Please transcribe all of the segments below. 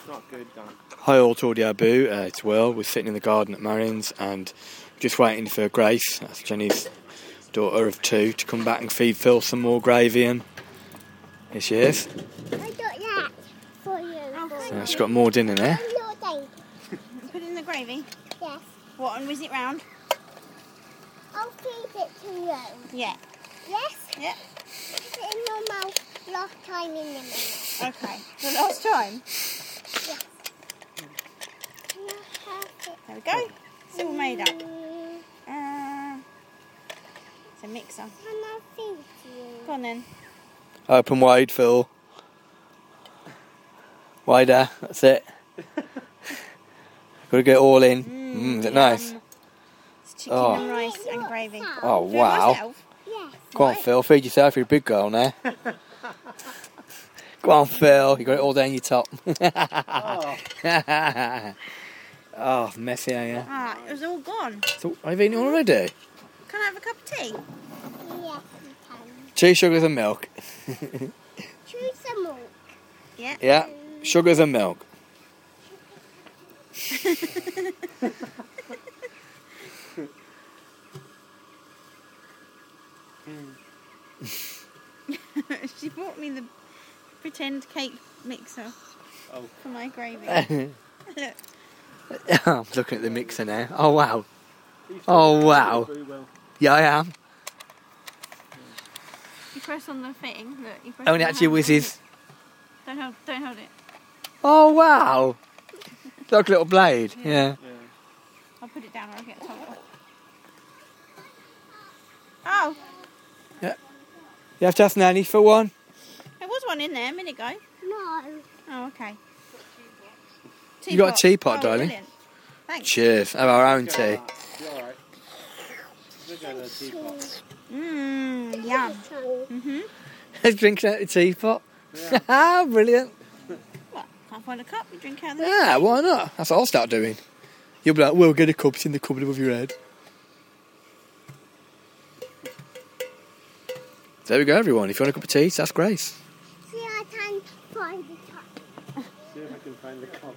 Not good, Dan. Hi all to Audio Boo, it's Will. We're sitting in the garden at Marion's and just waiting for Grace, that's Jenny's daughter of 2, to come back and feed Phil some more gravy in. Here she is. I got that for you. So she's got more dinner there. Put it in the gravy? Yes. What, and whiz it round? I'll feed it to you. Yeah. Yes? Yeah. Put it in your mouth last time in a minute. Okay. The last time? Yes. There we go. It's all made up. It's a mixer. Can I feed you? Go on then. Open wide, Phil. Wider, that's it. Got to get it all in. Is it nice? It's chicken and rice and gravy. Oh, wow. Yes. Go on, Phil, feed yourself, you're a big girl now. Go on, Phil, you got it all down your top. Oh, messy, are you? Ah, it was all gone. So, have you eaten it already? Can I have a cup of tea? Yes, you can. 2 sugars and milk. Choose some milk. Yeah. Yeah, sugars and milk. She bought me the pretend cake mixer for my gravy. Look. I'm looking at the mixer now. Oh, wow. Oh, wow. Yeah, I am. You press on the thing. Look, you press Only on the actually handle. whizzes. Don't hold it. Oh, wow. Like a little blade. Yeah. I'll put it down or I'll get a top. Oh, You have to ask Nanny for one? there was one in there a minute ago. No. Oh, okay. You got a teapot, oh, darling? Brilliant. Thanks. Cheers. Have our own tea. Alright. Look at the teapot. Yum. Let's drink out the teapot. Yeah. Brilliant. What? Can't find a cup? You drink out of the Yeah, why not? That's what I'll start doing. You'll be like, well, get a cup, it's in the cupboard above your head. There we go, everyone. If you want a cup of tea, ask Grace. See, I can find the cup. See if I can find the cup.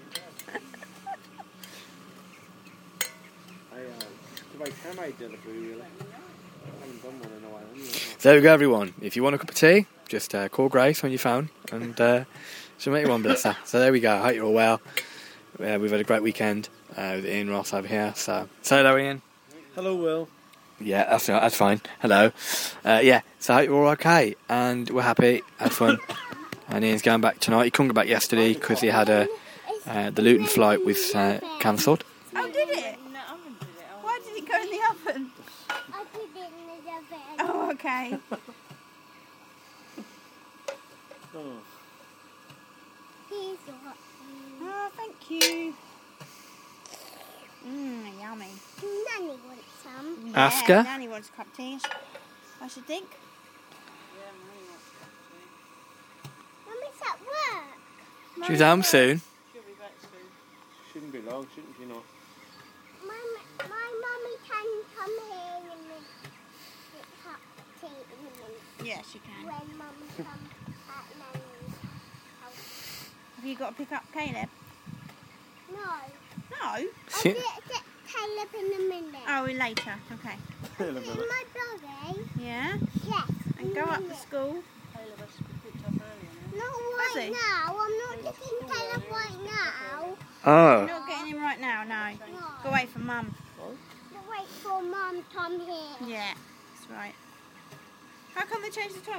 I might do the brew, really. I haven't done one in a while. So there we go, everyone. If you want a cup of tea, just call Grace when you phone, and she'll make you one, bless her. So there we go. I hope you're all well. We've had a great weekend with Ian Ross over here. So say hello, Ian. Hello, Will. Yeah, that's fine. Hello. Yeah, so I hope you're all okay, and we're happy, had fun. And Ian's going back tonight. He couldn't go back yesterday because he had the Luton flight was cancelled. Oh, did it? No, I did it. Why did it go in the oven? I put it in the oven. Oh, okay. Oh, thank you. Yummy. Nanny wants some. Ask Yeah, her. Nanny wants a cup of tea, I should think. Yeah, Nanny wants a cup of tea. Mummy's at work. She's home soon. She'll be back soon. Shouldn't be long, shouldn't she not? My mummy can come here in a minute. Get a cup of tea in a minute. Yeah, she can. When Mum comes at Nanny's house. Have you got to pick up Caleb? No. No? I'll get Caleb in a minute. Oh, later. Okay. In a minute. My brother. Yeah? Yes. And go up to school. Caleb has to be picked up earlier now. Not right now. I'm not getting Caleb right now. Oh. You're not getting him right now, no. Go wait for Mum. Go wait for Mum to come here. Yeah, that's right. How come they changed the time?